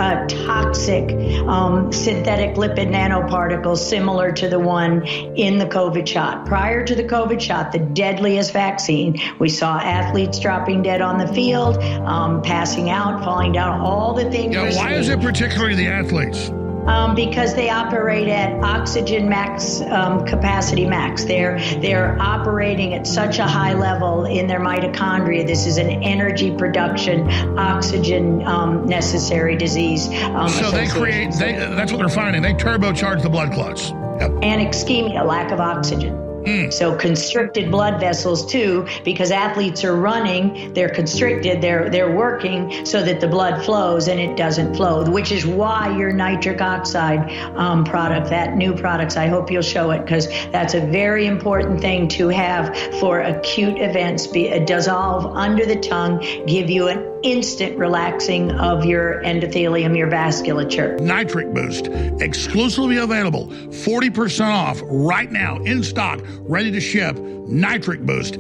toxic synthetic lipid nanoparticles similar to the one in the COVID shot. Prior to the COVID shot, the deadliest vaccine, we saw athletes dropping dead on the field, passing out, falling down, all the things. Yeah, why is it particularly the athletes? Because they operate at oxygen max, capacity max. They're operating at such a high level in their mitochondria. This is an energy production, oxygen necessary disease. So they create, that's what they're finding. They turbocharge the blood clots. Yep. And ischemia, lack of oxygen. So constricted blood vessels too, because athletes are running, they're constricted, they're working so that the blood flows and it doesn't flow, which is why your nitric oxide product, that new products, I hope you'll show it, because that's a very important thing to have for acute events. Dissolve under the tongue, give you an instant relaxing of your endothelium, your vasculature. Nitric Boost, exclusively available, 40% off right now, in stock, ready to ship. Nitric Boost,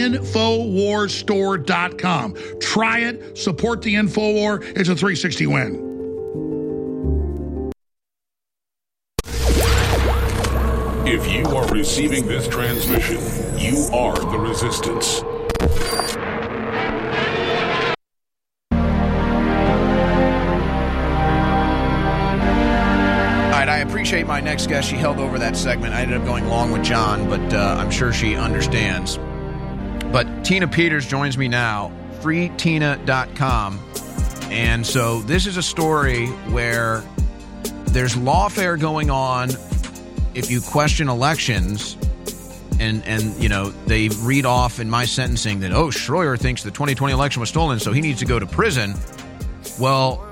InfoWarsStore.com. Try it, support the InfoWar. It's a 360 win. If you are receiving this transmission, you are the Resistance. I appreciate my next guest. She held over that segment. I ended up going long with John, but I'm sure she understands. But Tina Peters joins me now, freetina.com. And so this is a story where there's lawfare going on if you question elections. And you know, they read off in my sentencing that, oh, Schroyer thinks the 2020 election was stolen, so he needs to go to prison. Well,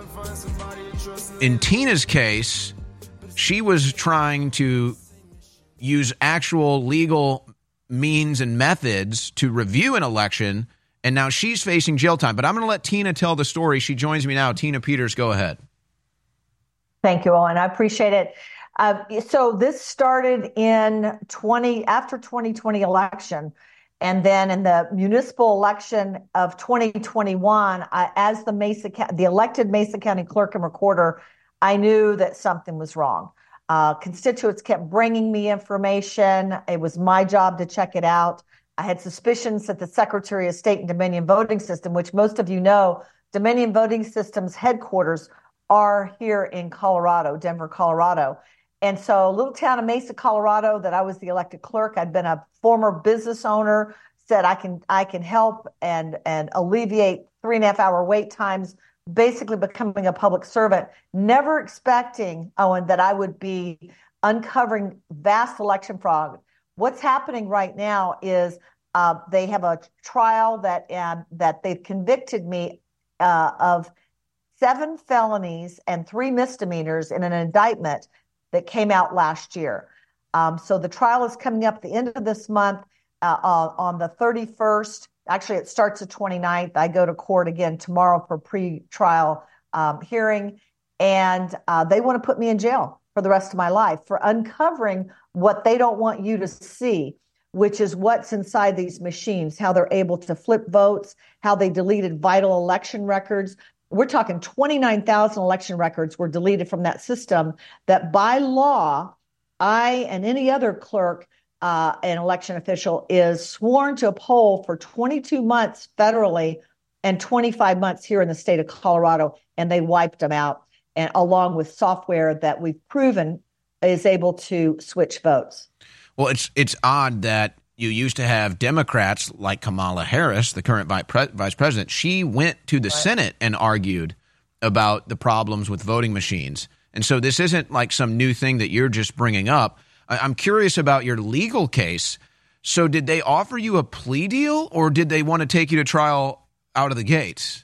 in Tina's case, she was trying to use actual legal means and methods to review an election, and now she's facing jail time. But I'm going to let Tina tell the story. She joins me now. Tina Peters, go ahead. Thank you, Owen. I appreciate it. So this started after 2020 election, and then in the municipal election of 2021, as the elected Mesa County clerk and recorder, I knew that something was wrong. Constituents kept bringing me information. It was my job to check it out. I had suspicions that the Secretary of State and Dominion Voting System, which most of you know, Dominion Voting System's headquarters are here in Colorado, Denver, Colorado. And so little town of Mesa, Colorado, that I was the elected clerk. I'd been a former business owner, said I can help and alleviate 3.5-hour wait times, basically becoming a public servant, never expecting, Owen, that I would be uncovering vast election fraud. What's happening right now is they have a trial that they've convicted me of 7 felonies and 3 misdemeanors in an indictment that came out last year. So the trial is coming up at the end of this month on the 31st. Actually, it starts the 29th. I go to court again tomorrow for pre-trial hearing, and they want to put me in jail for the rest of my life for uncovering what they don't want you to see, which is what's inside these machines, how they're able to flip votes, how they deleted vital election records. We're talking 29,000 election records were deleted from that system that by law, I and any other clerk an election official is sworn to uphold for 22 months federally and 25 months here in the state of Colorado, and they wiped them out, and along with software that we've proven is able to switch votes. Well, it's odd that you used to have Democrats like Kamala Harris, the current vice president. She went to the Senate and argued about the problems with voting machines. And so this isn't like some new thing that you're just bringing up. I'm curious about your legal case. So did they offer you a plea deal, or did they want to take you to trial out of the gates?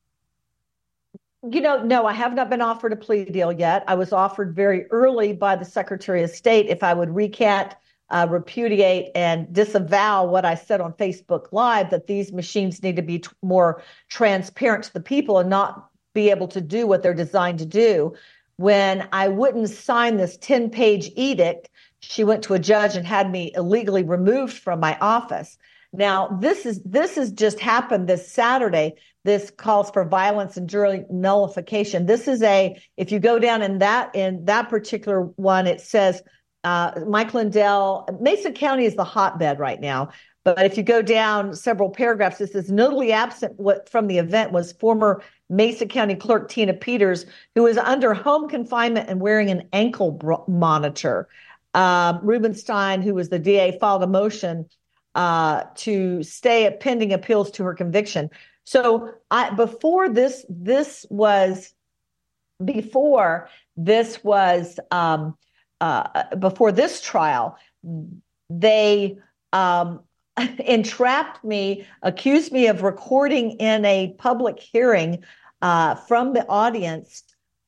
No, I have not been offered a plea deal yet. I was offered very early by the Secretary of State if I would recant, repudiate, and disavow what I said on Facebook Live, that these machines need to be more transparent to the people and not be able to do what they're designed to do. When I wouldn't sign this 10-page edict, she went to a judge and had me illegally removed from my office. Now, this has just happened this Saturday. This calls for violence and jury nullification. This is if you go down in that particular one, it says Mike Lindell, Mesa County is the hotbed right now. But if you go down several paragraphs, it says notably absent from the event was former Mesa County Clerk Tina Peters, who was under home confinement and wearing an ankle monitor. Rubenstein, who was the DA, filed a motion to stay at pending appeals to her conviction. So before this trial, they entrapped me, accused me of recording in a public hearing from the audience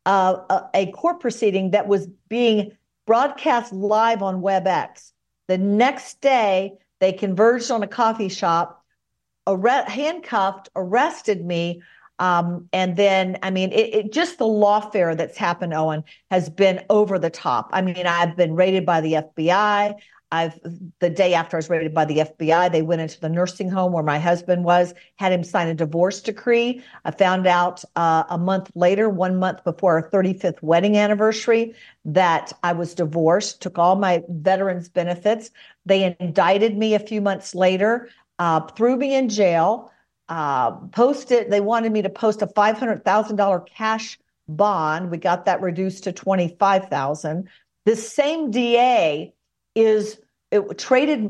a court proceeding that was being broadcast live on WebEx. The next day, they converged on a coffee shop, handcuffed, arrested me. And then, it just the lawfare that's happened, Owen, has been over the top. I've been raided by the FBI. The day after I was raided by the FBI, they went into the nursing home where my husband was, had him sign a divorce decree. I found out a month later, 1 month before our 35th wedding anniversary, that I was divorced, took all my veterans benefits. They indicted me a few months later, threw me in jail, they wanted me to post a $500,000 cash bond. We got that reduced to $25,000. This same DA traded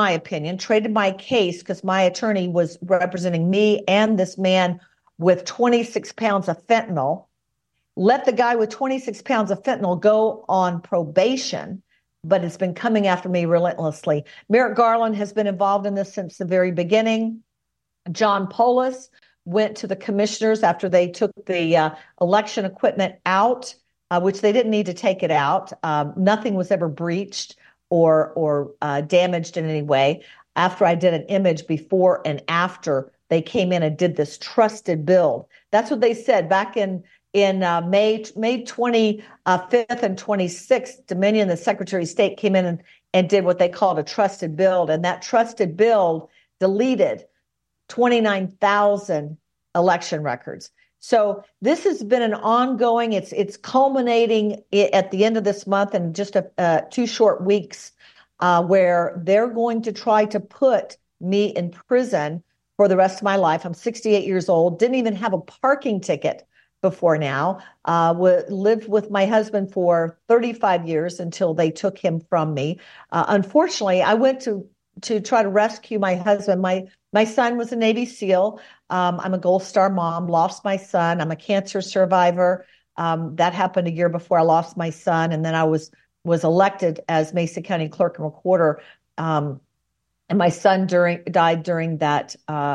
my case because my attorney was representing me and this man with 26 pounds of fentanyl, let the guy with 26 pounds of fentanyl go on probation, but it's been coming after me relentlessly. Merrick Garland has been involved in this since the very beginning. John Polis went to the commissioners after they took the election equipment out, which they didn't need to take it out. Nothing was ever breached or damaged in any way. After I did an image before and after, they came in and did this trusted build. That's what they said back in May 25th and 26th. Dominion, the Secretary of State, came in and did what they called a trusted build, and that trusted build deleted 29,000 election records. So this has been an ongoing, it's culminating at the end of this month in just 2 short weeks where they're going to try to put me in prison for the rest of my life. I'm 68 years old, didn't even have a parking ticket before now, lived with my husband for 35 years until they took him from me. Unfortunately, I went to try to rescue my husband. My son was a Navy SEAL. I'm a Gold Star mom, lost my son. I'm a cancer survivor. That happened a year before I lost my son. And then I was elected as Mesa County Clerk and Recorder. And my son died during that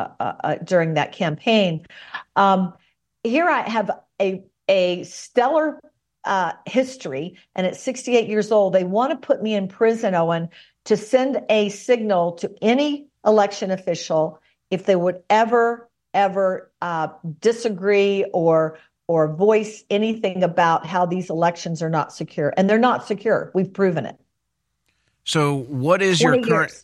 campaign. Here I have a stellar history, and at 68 years old, they want to put me in prison, Owen, to send a signal to any election official if they would ever disagree or voice anything about how these elections are not secure. And they're not secure. We've proven it. So what is your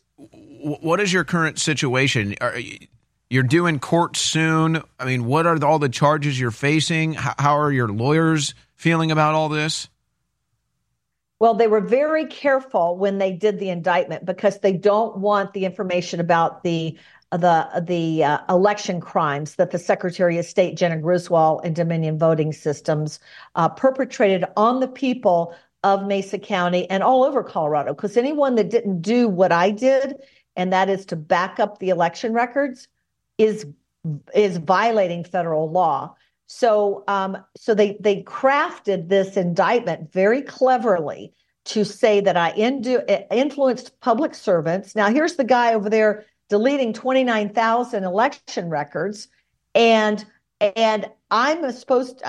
current situation? You're due in court soon. What are all the charges you're facing? How are your lawyers feeling about all this? Well, they were very careful when they did the indictment because they don't want the information about the election crimes that the Secretary of State, Jenna Griswold, and Dominion Voting Systems perpetrated on the people of Mesa County and all over Colorado. Because anyone that didn't do what I did, and that is to back up the election records, is violating federal law. So they crafted this indictment very cleverly to say that I influenced public servants. Now, here's the guy over there deleting 29,000 election records, and I'm supposed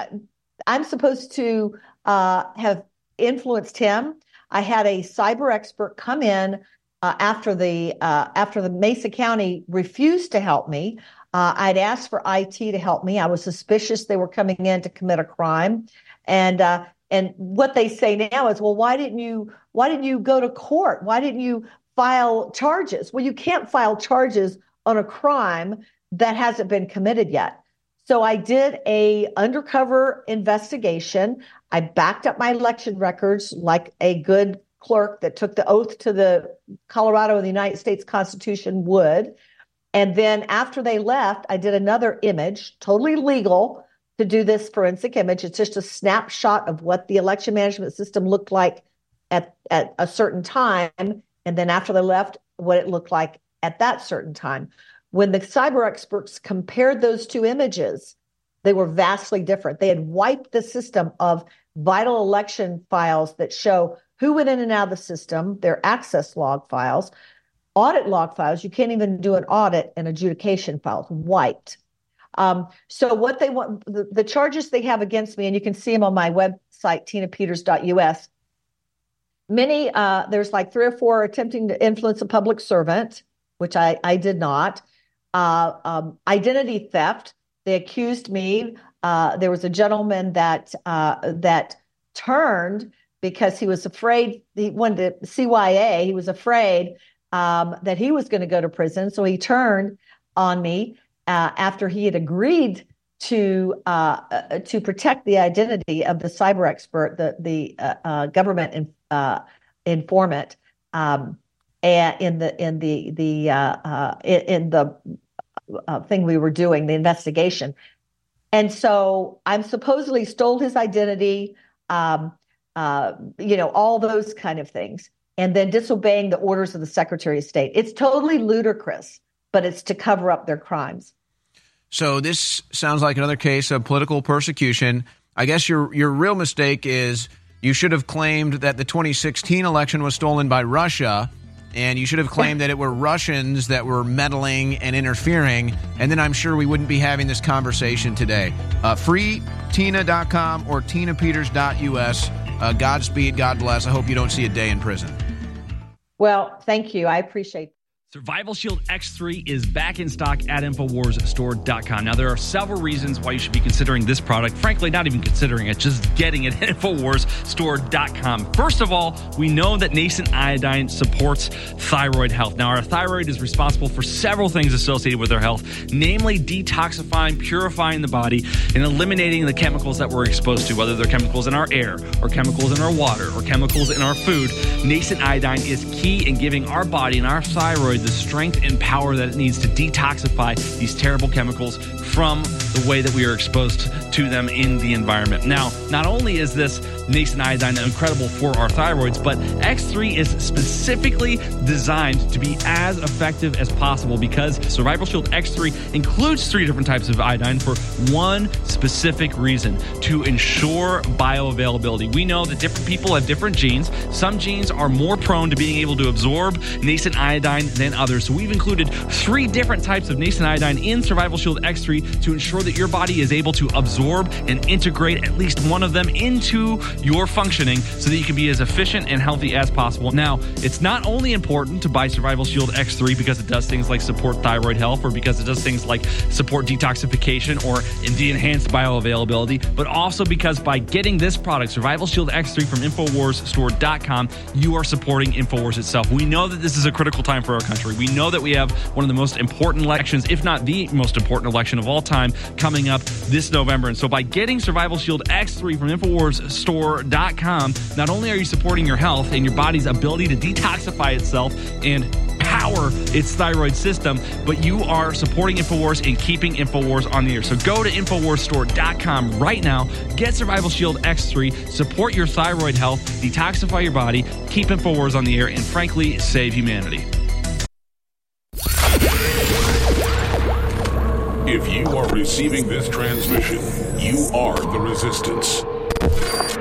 to have influenced him. I had a cyber expert come in after the Mesa County refused to help me. I'd asked for IT to help me. I was suspicious they were coming in to commit a crime, and what they say now is, well, why didn't you go to court? Why didn't you file charges? Well, you can't file charges on a crime that hasn't been committed yet. So I did a undercover investigation. I backed up my election records like a good clerk that took the oath to the Colorado and the United States Constitution would. And then after they left, I did another image, totally legal to do this forensic image. It's just a snapshot of what the election management system looked like at a certain time. And then after they left, what it looked like at that certain time. When the cyber experts compared those two images, they were vastly different. They had wiped the system of vital election files that show who went in and out of the system, their access log files, audit log files. You can't even do an audit and adjudication files, wiped. So what they want, the charges they have against me, and you can see them on my website, tinapeters.us. Many, there's like 3 or 4 attempting to influence a public servant, which I did not. Identity theft. They accused me. There was a gentleman that turned because he was afraid. He wanted to CYA. He was afraid that he was going to go to prison, so he turned on me after he had agreed to protect the identity of the cyber expert, the government informant, and in the thing we were doing, the investigation. And so I'm supposedly stole his identity, all those kind of things, and then disobeying the orders of the Secretary of State. It's totally ludicrous, but it's to cover up their crimes. So this sounds like another case of political persecution. I guess your real mistake is you should have claimed that the 2016 election was stolen by Russia, and you should have claimed that it were Russians that were meddling and interfering, and then I'm sure we wouldn't be having this conversation today. FreeTina.com or TinaPeters.us. Godspeed, God bless. I hope you don't see a day in prison. Well, thank you. I appreciate it. Survival Shield X3 is back in stock at InfoWarsStore.com. Now, there are several reasons why you should be considering this product. Frankly, not even considering it, just getting it at InfoWarsStore.com. First of all, we know that nascent iodine supports thyroid health. Now, our thyroid is responsible for several things associated with our health, namely detoxifying, purifying the body, and eliminating the chemicals that we're exposed to, whether they're chemicals in our air, or chemicals in our water, or chemicals in our food. Nascent iodine is key in giving our body and our thyroid the strength and power that it needs to detoxify these terrible chemicals from the way that we are exposed to them in the environment. Now, not only is this nascent iodine incredible for our thyroids, but X3 is specifically designed to be as effective as possible because Survival Shield X3 includes 3 different types of iodine for one specific reason: to ensure bioavailability. We know that different people have different genes. Some genes are more prone to being able to absorb nascent iodine than others. So we've included 3 different types of nascent iodine in Survival Shield X3 to ensure that your body is able to absorb and integrate at least one of them into your functioning so that you can be as efficient and healthy as possible. Now, it's not only important to buy Survival Shield X3 because it does things like support thyroid health or because it does things like support detoxification or indeed enhance bioavailability, but also because by getting this product, Survival Shield X3 from InfoWarsStore.com, you are supporting InfoWars itself. We know that this is a critical time for our country. We know that we have one of the most important elections, if not the most important election of all time, coming up this November. And so by getting Survival Shield X3 from InfoWarsStore.com, not only are you supporting your health and your body's ability to detoxify itself and power devour its thyroid system, but you are supporting InfoWars and keeping InfoWars on the air. So go to InfoWarsStore.com right now, get Survival Shield X3, support your thyroid health, detoxify your body, keep InfoWars on the air, and frankly, save humanity. If you are receiving this transmission, you are the Resistance.